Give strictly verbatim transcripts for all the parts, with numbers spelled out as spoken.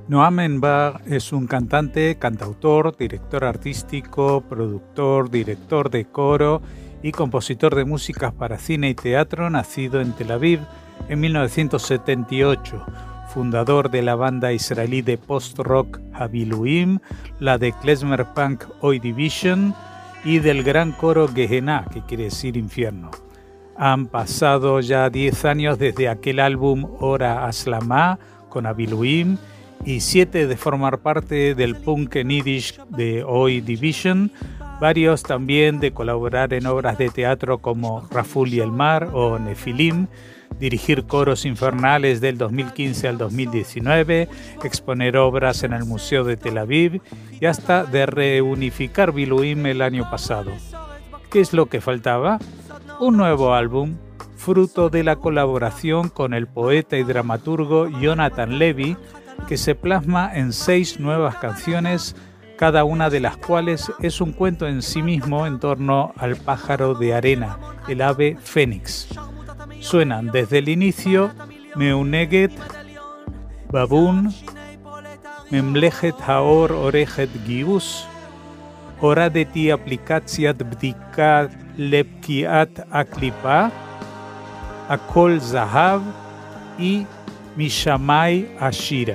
Noam Enbar es un cantante, cantautor, director artístico, productor, director de coro y compositor de músicas para cine y teatro, nacido en Tel Aviv en mil novecientos setenta y ocho, fundador de la banda israelí de post-rock Habiluim, la de klezmer punk Oi Division y del gran coro Gehenna, que quiere decir infierno. Han pasado ya diez años desde aquel álbum Ora Aslamá con Habiluim y siete de formar parte del punk en yiddish de Oi Division, varios también de colaborar en obras de teatro como Raful y el Mar o Nefilim, dirigir coros infernales del dos mil quince al dos mil diecinueve, exponer obras en el Museo de Tel Aviv y hasta de reunificar Biluim el año pasado. ¿Qué es lo que faltaba? Un nuevo álbum, fruto de la colaboración con el poeta y dramaturgo Jonathan Levy, que se plasma en seis nuevas canciones, cada una de las cuales es un cuento en sí mismo en torno al pájaro de arena, el ave fénix. Suenan desde el inicio Meuneget, Babun, Memlechet Haor Orejet Gius, Horadeti Aplikatziat Bdikat Lepkiat Aklipa, Akol Zahav y Mishamai Ashira.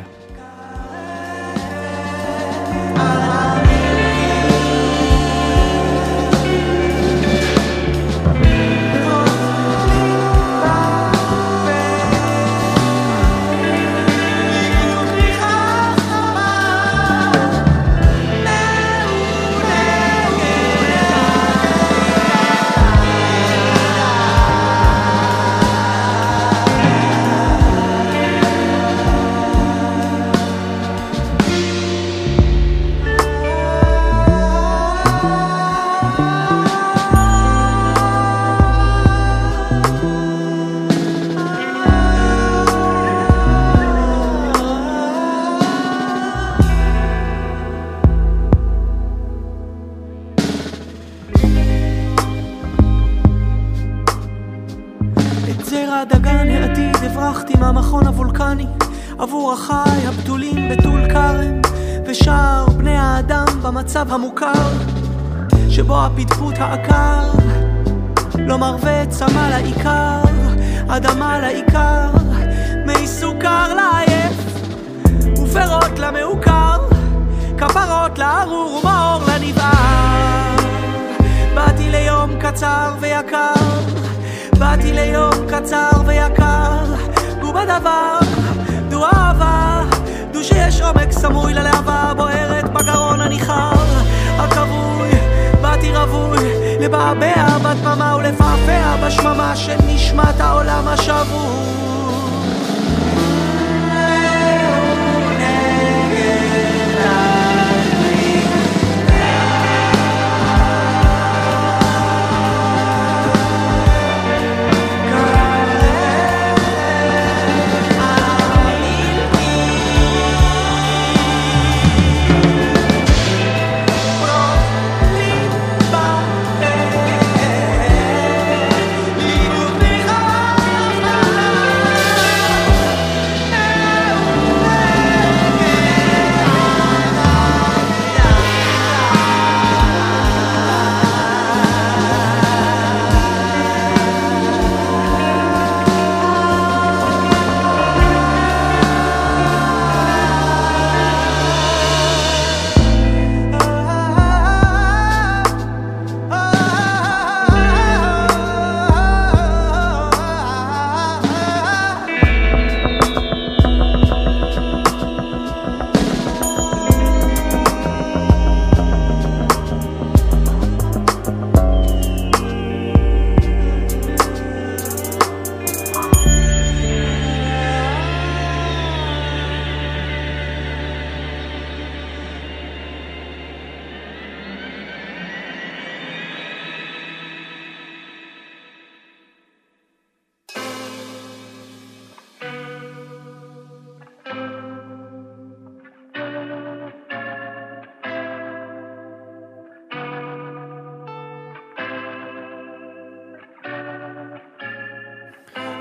דגן העתיד הברחתי מהמכון הוולקני עבור החי הבתולים בטול כרם ושאר בני האדם במצב המוכר שבו הפטפוט העקר לא מרווה צמא לעיקר אדמה לעיקר מי סוכר לעייף ופירות למעוקר כפרות לארור ומאור לנבער באתי ליום קצר ויקר באתי ליום קצר ויקר גו בדבר, דו אהבה דו שיש עומק סמוי ללהבה בוערת בגרון הניחר הכבוי באתי רבוי לבעבע בתממה ולפעפע בשממה של נשמת העולם השבוי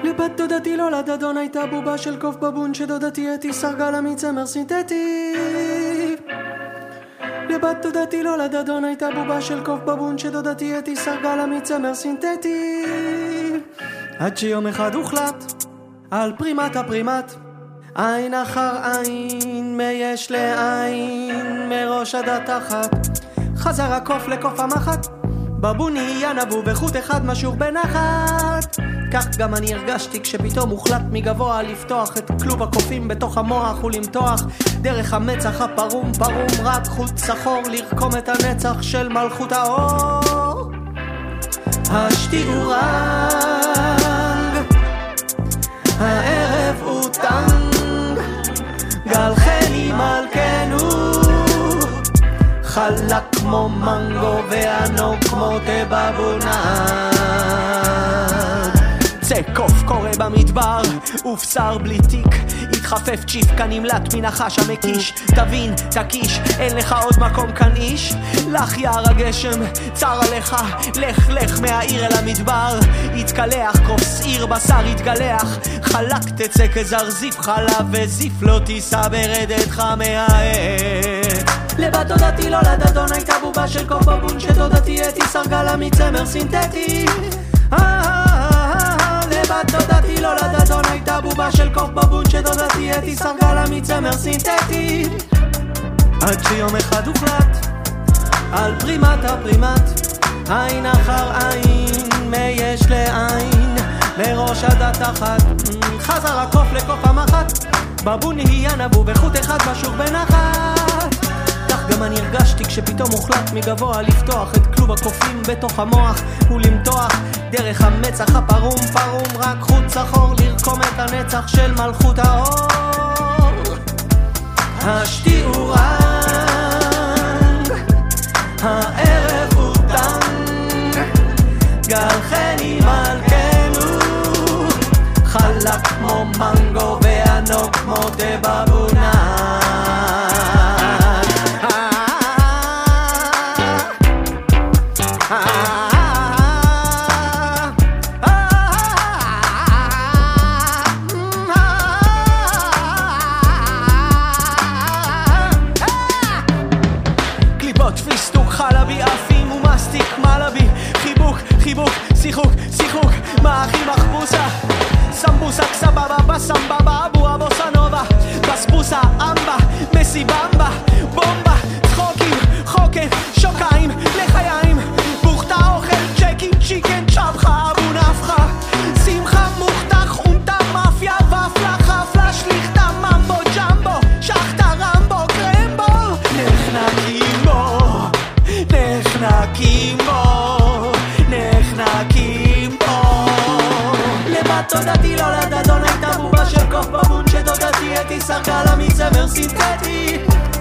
לבת דודתי לא לדדון הייתה בובה של קוף בבון שדודתי אתי סרגה לה מצמר סינתטי. לבת דודתי לא לדדון הייתה בובה של קוף בבון שדודתי אתי סרגה לה מצמר סינתטי. עד שיום אחד הוחלט על פרימת הפרימת, עין אחר עין מיש לעין מראש עד התחת, חזר הקוף לקוף המחט, בבון נהיה נבוא בחוט אחד משוך בנחת. כך גם אני הרגשתי כשפתאום הוחלט מגבוה לפתוח את כלוב הקופים בתוך המוח ולמתוח דרך המצח הפרום פרום רק חוט סחור לרקום את הנצח של מלכות האור. השתיעו רנג, הערב הוא טנג, גל חני מלכנו, חלק כמו מנגו וענוג כמו תבבונן. זה קוף קורא במדבר, ובשר בלי תיק, התחפף צ'יפקה נמלט מנחש המקיש. תבין, תקיש, אין לך עוד מקום כאן איש. לך יער הגשם, צר עליך, לך לך מהעיר אל המדבר. התקלח, קוף שעיר בשר התגלח, חלק תצא כזרזיף חלב וזיף לא תיסע ברדתך מהעת. לבת דודתי לא לדדון הייתה בובה של קוף בבון שדודתי אתי סרגה לה מצמר סינתטי. לבת דודתי לא לדדון הייתה בובה של קוף בבון שדודתי אתי סרגה לה מצמר סינתטי. עד שיום אחד הוחלט על פרימת הפרימת, עין אחר עין מיש לעין מראש עד התחת, חזר הקוף לקוף המחט, בבון נהיה נבוא בחוט אחד משוך בנחת. כך גם אני הרגשתי כשפתאום הוחלט מגבוה לפתוח את כלוב הקופים בתוך המוח ולמתוח דרך המצח הפרום פרום רק חוט סחור לרקום את הנצח של מלכות האור. השתיעו רנג, הערב הוא טנג, גל חני מלכנו, חלק כמו מנגו וענוג כמו תבבונן. שיחוק, שיחוק, מאחי מחבוסה סמבוסה קסבבה בסמבבה אבו אבוסה נובה בסבוסה אמבה מסיבמבה בומבה צחוקים, חוקן, שוקיים לחיים בוכתה אוכל צ'קים צ'יקן צ'בחה אבו נפחה שמחה מוכתח אונטה מאפיה ופלה חפלה שליחתה ממבו ג'מבו שחתה רמבו קרמבו נחנקים בו, נחנקים בו נחנקים בו. לבת דודתי לא לדדון הייתה בובה של קוף בבון שדודתי אתי סרגה לה מצמר סינתטי.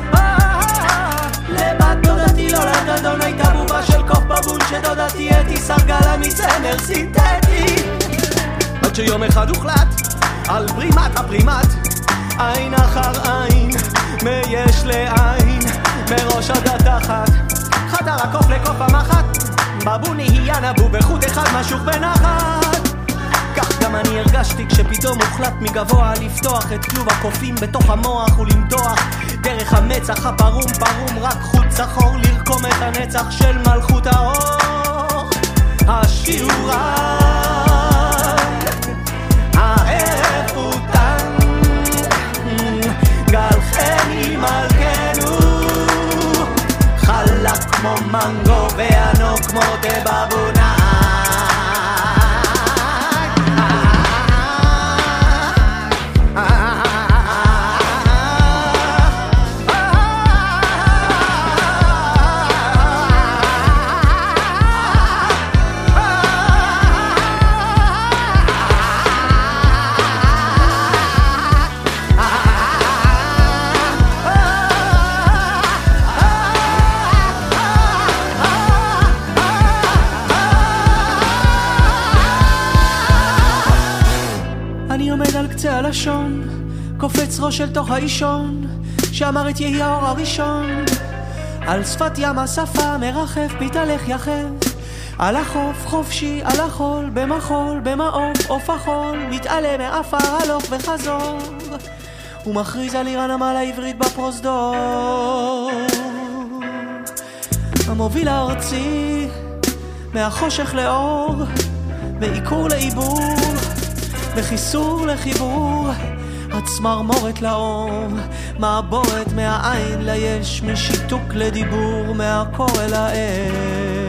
לבת דודתי לא לדדון הייתה בובה של קוף בבון שדודתי אתי סרגה לה מצמר סינתטי. עד שיום אחד הוחלט על פרימת הפרימת, עין אחר עין מיש לעין מראש עד התחת, חדר הקוף לקוף המחט, בבון נהיה נבוא בחוט אחד משוך בנחת. כך גם אני הרגשתי כשפתאום הוחלט מגבוה לפתוח את כלוב הקופים בתוך המוח ולמתוח דרך המצח הפרום פרום רק חוט סחור לרקום את הנצח של מלכות האור. השיעור הערב הוא טנג, גל חני מלכנו, חלק כמו מנגו וענוג כמו תבבונן. קצה הלשון, קופץ ראש אל תוך האישון שאמר את יהי האור הראשון. על שפת ים השפה מרחף מתהלך יחף, על החוף חופשי, על החול, במחול, במעוף, עוף החול, מתעלה מאפר הלוך וחזור, ומכריז על עיר הנמל העברית בפרוזדור. המוביל הארצי, מהחושך לאור, מעיקור לעיבור, וחיסור לחיבור, הצמרמורת לאור, מעבורת מהעין ליש, משיתוק לדיבור, מהקור אל האש.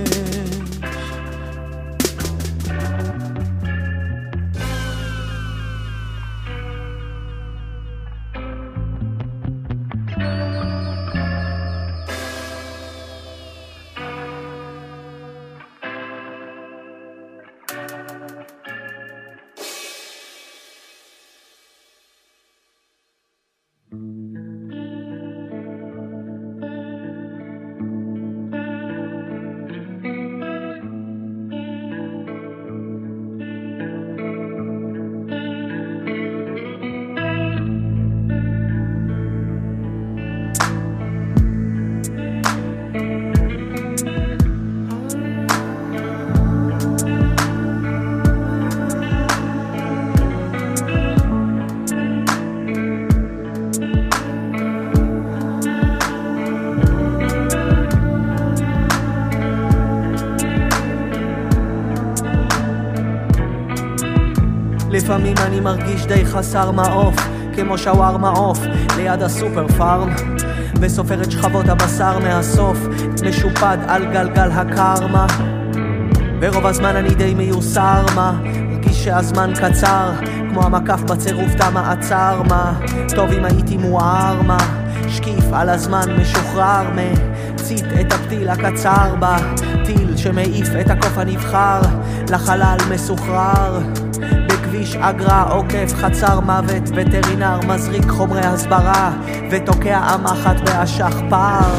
לפעמים אני מרגיש די חסר מעוף, כמו שווארמה עוף ליד הסופר פארם, וסופר את שכבות הבשר מהסוף, משופד על גלגל הקרמה. ברוב הזמן אני די מיוסר, מה? מרגיש שהזמן קצר, כמו המקף בצירוף תא מעצר, מה? טוב אם הייתי מואר, מה? שקיף על הזמן משוחרר, מצית את הפתיל הקצר בה, טיל שמעיף את הקוף הנבחר לחלל מסוחרר. בכביש אגרה עוקף חצר מוות, וטרינר מזריק חומרי הסברה ותוקע המחט בהשכפר.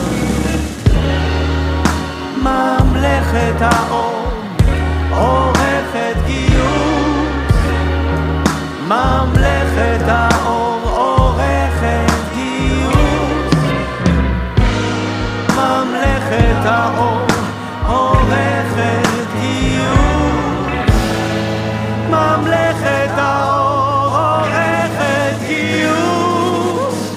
ממלכת האור עורכת גיוס, ממלכת האור עורכת גיוס, ממלכת האור עורכת גיוס, ממלכת האור עורכת גיוס.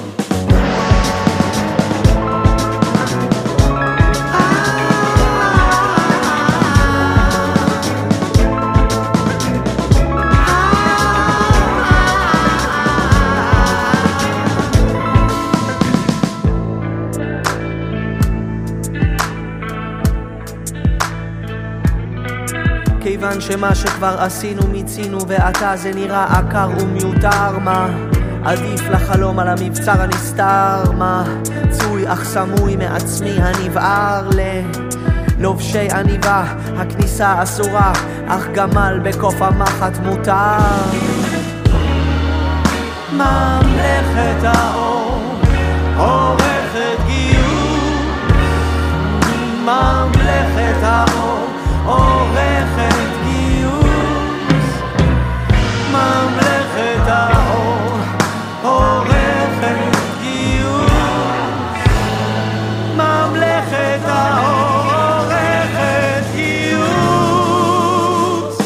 כיוון שמה שכבר עשינו מיצינו, ועתה זה נראה עקר ומיותר, מה? עדיף לחלום על המבצר הנסתר, מה? צוי אך סמוי מעצמי הנבער ללובשי עניבה, הכניסה אסורה, אך גמל בקוף המחט מותר. ממלכת האור עורכת גיוס, ממלכת האור עורכת גיוס, ממלכת האור עורכת גיוס, ממלכת האור עורכת גיוס.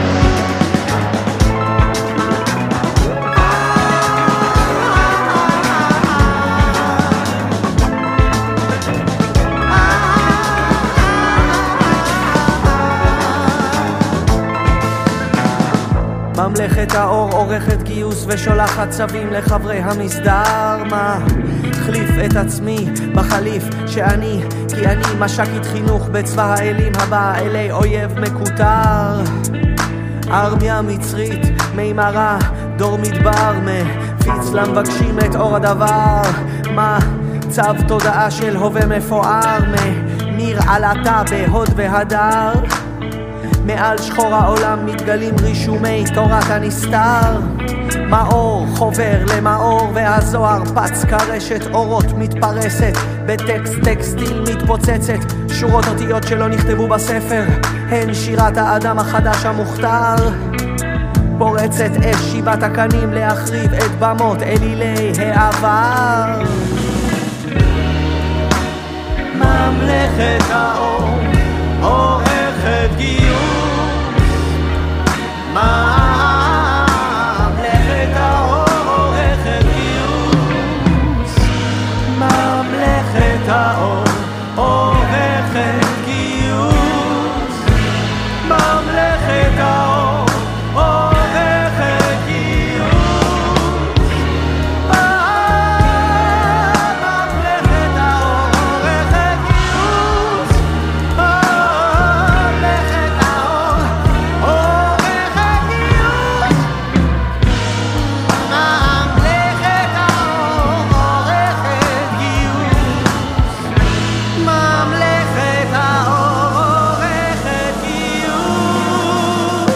ממלכת האור עורכת גיוס ושולחת צווים לחברי המסדר, מה? חליף את עצמי בחליף שאני, כי אני משקית חינוך בצבא האלים הבא אלי אויב מקוטר. ארמיה מצרית מימרה דור מדבר, מפיץ למבקשים את אור הדבר, מה? צו תודעה של הווה מפואר, ממיר עלתה בהוד והדר, מעל שחור העולם מתגלים רישומי תורת הנסתר. מאור חובר למאור, והזוהר פץ קרשת אורות מתפרסת, בטקסט טקסטיל מתפוצצת, שורות אותיות שלא נכתבו בספר, הן שירת האדם החדש המוכתר. פורצת אש שיבת הקנים להחריב את במות אלילי העבר. ממלכת האור עורך האור, עורכת גיוס. ממלכת האור, עורכת גיוס. ממלכת האור, עורכת גיוס. ממלכת האור, עורכת גיוס. ממלכת האור, עורכת גיוס. ממלכת האור, עורכת גיוס.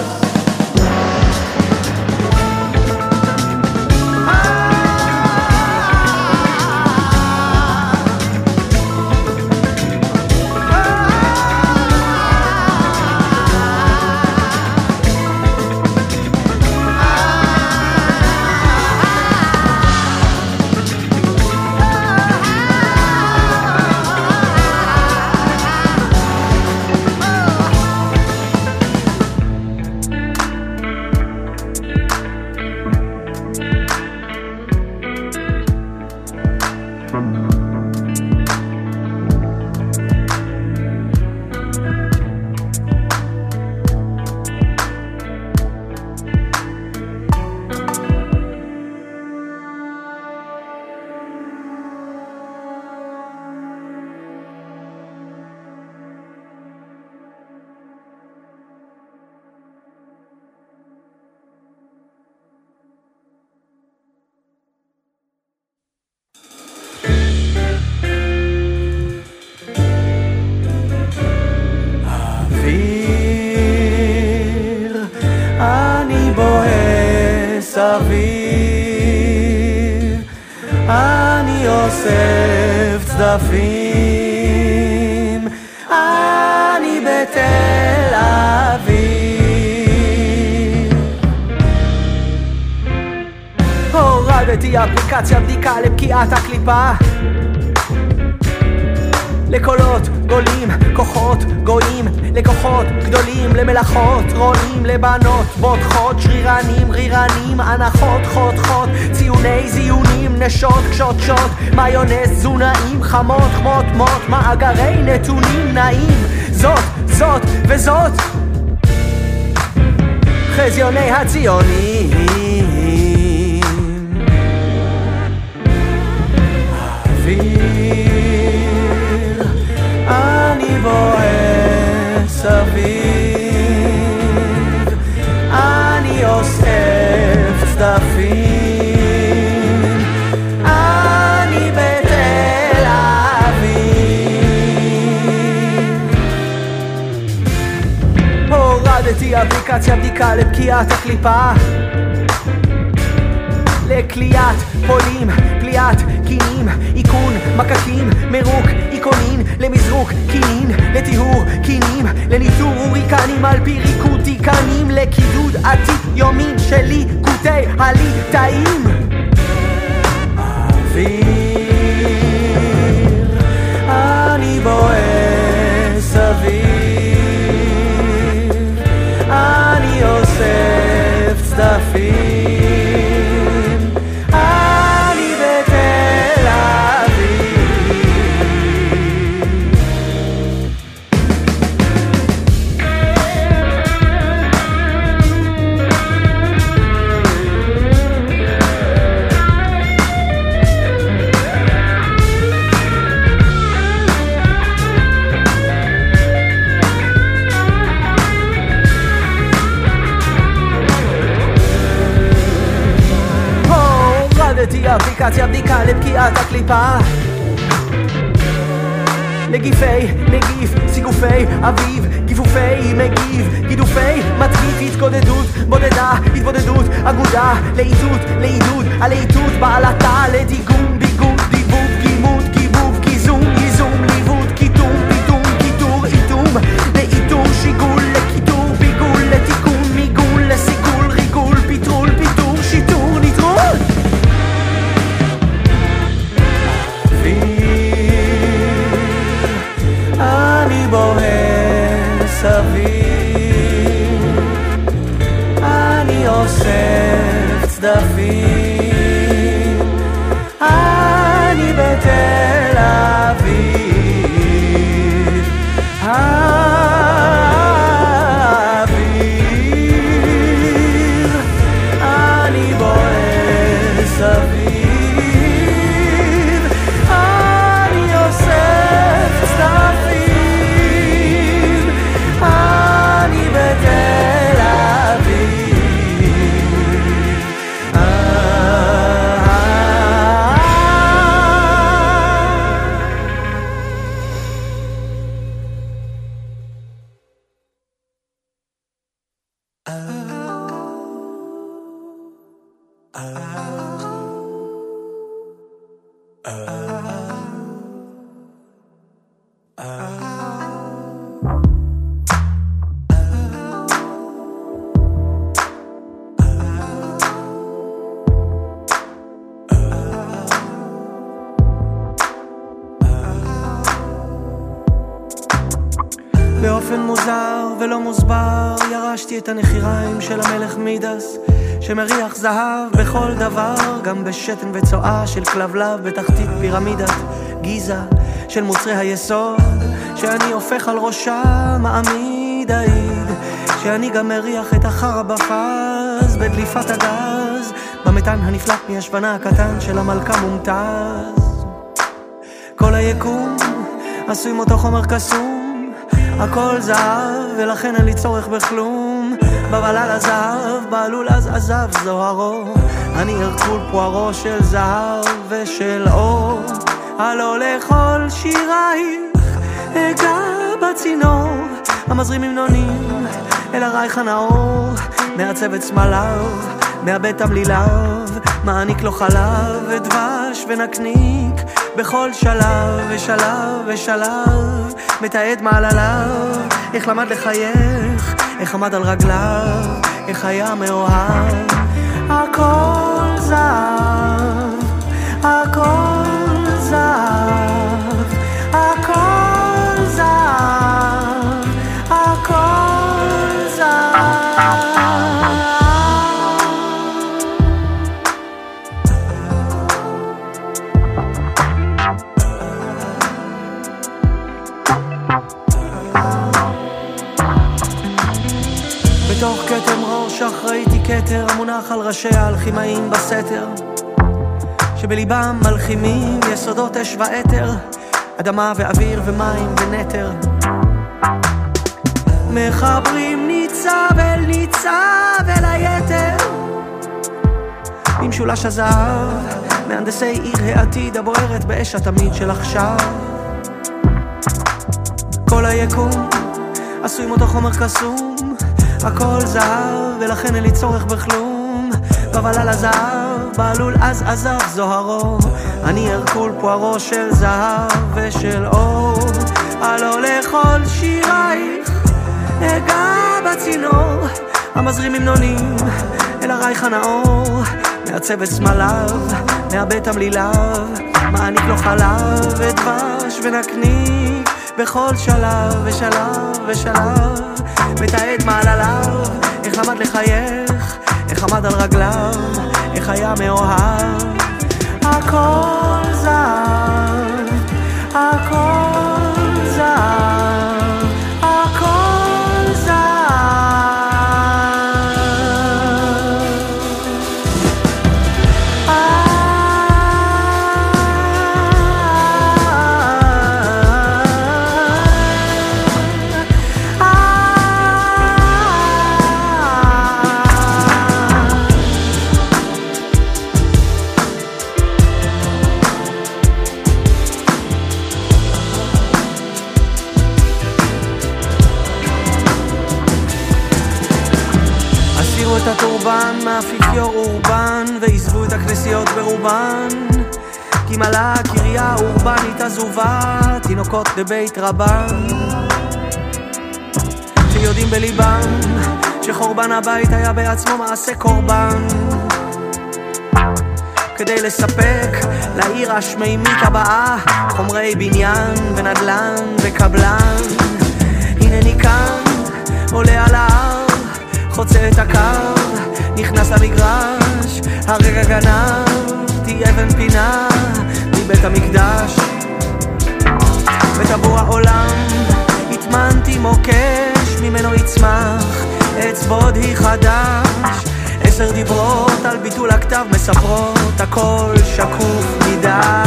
אוויר, אני בועס אוויר, אני אוסף צדפים, אני בתל אביב. הורדתי אפליקציה בדיקה לפקיעת הקליפה, לקולות גולים, כוחות גויים, לכוחות גדולים, למלאכות רולים, לבנות בוטחות, שרירנים רירנים, הנחות חותכות, ציוני זיונים, נשות קשות שות, מיונס תזונאים, חמות חמות מות, מאגרי נתונים נעים, זאת זאת וזאת חזיוני הציונים. אוויר, אני בועס אביב, אני אוסף צדפים, אני בתל אביב. הורדתי אפליקציה בדיקה לפקיעת הקליפה, לקליית פולים, פליאת קינים, עיקון מקקים, מרוק עיקונין, למזרוק קינין, לטיהור קינים, לניטור הוריקנים על פי ריקוד תיקנים, לקידוד עתיק יומין שלי קוטי הליטאים. אוויר, אני בועס אוויר, אני אוסף צדפים, אפליקציה בדיקה לפקיעת הקליפה, נגיפי נגיף, סיגופי אביב, גיפופי מגיב, גידופי מתמיד, התקודדות בודדה, התבודדות אגודה, לעידוד, לעידוד, הלעידות בעלתה, לדיגום, ביגוד, דיבוב, גימוד, גיבוב, גיזום, ייזום, ליווד, קיטום, פיתום, קיטור, איתום, לאיתור, שיגול, לקיטור, ביגול, לתיקון, מיגול, לסיגול, ריגול, פיטרול, פיתור, שיטור, ניטרול. אני בועס אוויר, אני אוסף צדפים, אני בתל אביב. באופן מוזר ולא מוסבר ירשתי את הנחיריים של המלך מידס שמריח זהב בכל דבר, גם בשתן וצואה של כלבלב בתחתית פירמידת גיזה של מוצרי היסוד שאני הופך על ראשה מעמיד העיד שאני גם מריח את החרה בפז בדליפת הגז במתן הנפלט מישבנה הקטן של המלכה מומתז. כל היקום עשוי מאותו חומר קסום, הכל זהב ולכן אין לי צורך בכלום. בבלל הזהב בעלול אז עזב זוהרו, אני הרקול פוארו של זהב ושל אור. הלא לכל שירייך אגע בצינור המזרים המנונים אל הרייך הנאור, מעצב את סמליו, מאבד תמליליו, מעניק לו חלב ודבש ונקניק בכל שלב ושלב ושלב, מתעד מעלליו, איך למד לחייך, איך עמד על רגליו, איך היה מאוהב. הכל זהב, הכל זהב, הכל זהב, הכל זהב. בתוך כתם ראש ראיתי כתר המונח על ראשי האלכימאים בסתר, שבליבם מלחימים יסודות אש ואתר, אדמה ואוויר ומים ונתר, מחברים ניצב אל ניצב אל היתר במשולש הזהב, מהנדסי עיר העתיד הבוערת באש התמיד של עכשיו. כל היקום עשוי מאותו חומר קסום, הכל זהב ולכן אין לי צורך בכלום. בבלל הזהב בעלול אז עזב זוהרו, אני הרקול פוארו של זהב ושל אור. הלא לכל שירייך אגע בצינור המזרים המנונים אל הרייך הנאור, מעצב את סמליו, מאבד תמליליו, מעניק לו חלב ודבש ונקניק בכל שלב ושלב ושלב, מתעד מעלליו, איך עמד לחייך, איך עמד על רגליו, איך היה מאוהב. הכל זהב, הכל זהב, הכל זהב. את הטורבן מהאפיפיור אורבן ועזבו את הכנסיות ברובן, כי מלאה קריה אורבנית עזובה, תינוקות לבית רבן שיודעים בליבם שחורבן הבית היה בעצמו מעשה קורבן, כדי לספק לעיר השמימית הבאה חומרי בניין ונדלן וקבלן. הנני כאן עולה על ההר, חוצה את הקו, נכנס למגרש, הרגע גנבתי אבן פינה מבית המקדש. בטבור העולם התמנתי מוקש, ממנו יצמח עץ בודי חדש. עשר דיברות על ביטול הכתב מספרות, הכל שקוף מדי.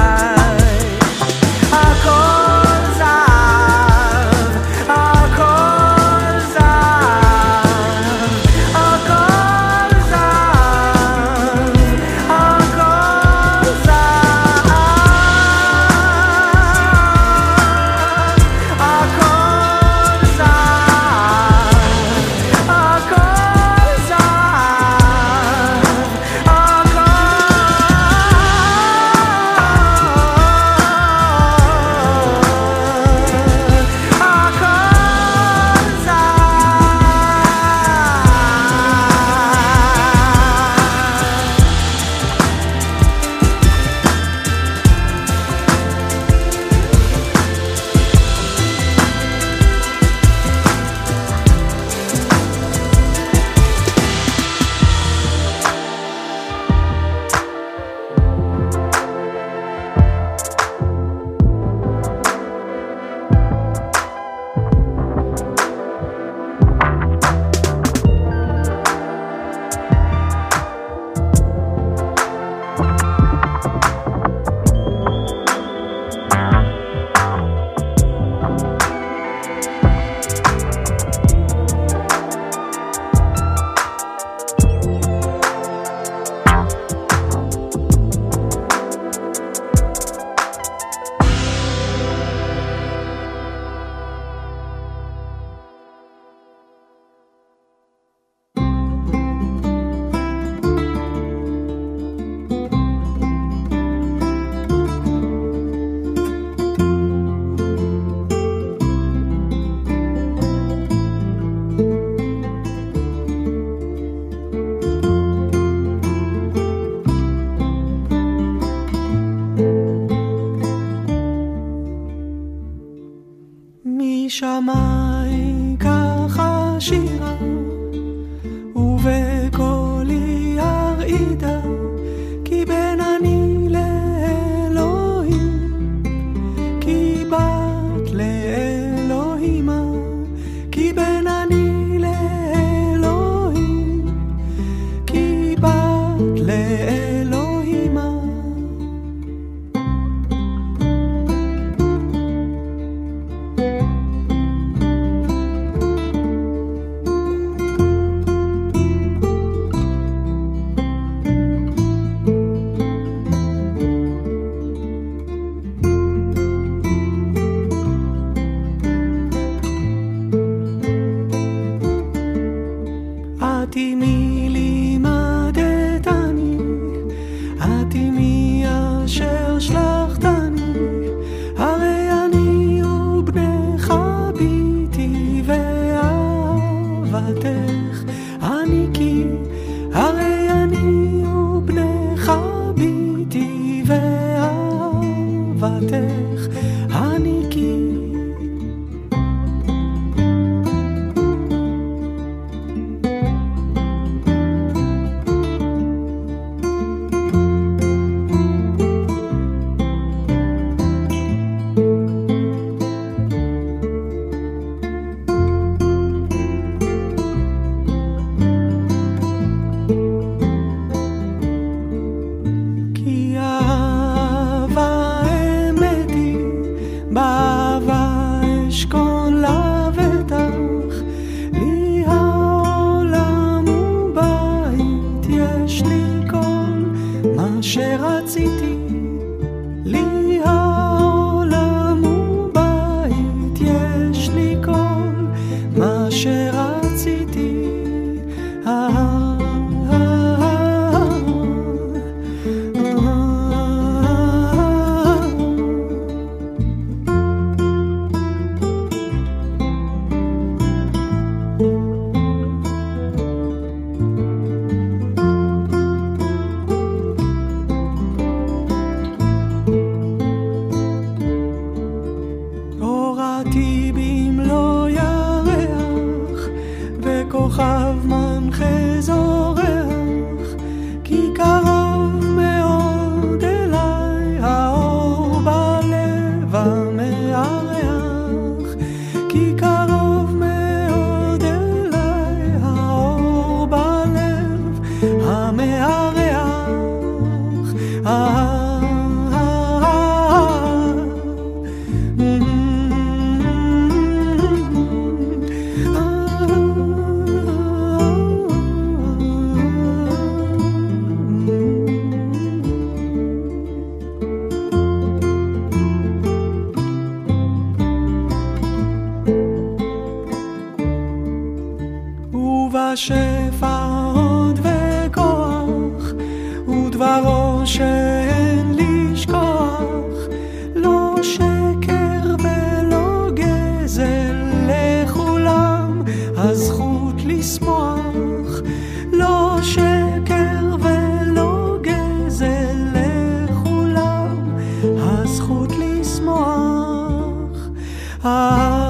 הכל זהב, הכל זהב, הכל זהב, הכל זהב, הכל זהב, הכל זהב. משמיים ככה שירה ובקולי הרעידה כי בין אני לאלוהים כי בת לאלוהימה כי בין אני לאלוהים כי בת לאלוהימה ובשפע עוד וכוח ודברו שאין לשכוח לא שקר ולא גזל לכולם הזכות לשמוח לא שקר ולא גזל לכולם הזכות לשמוח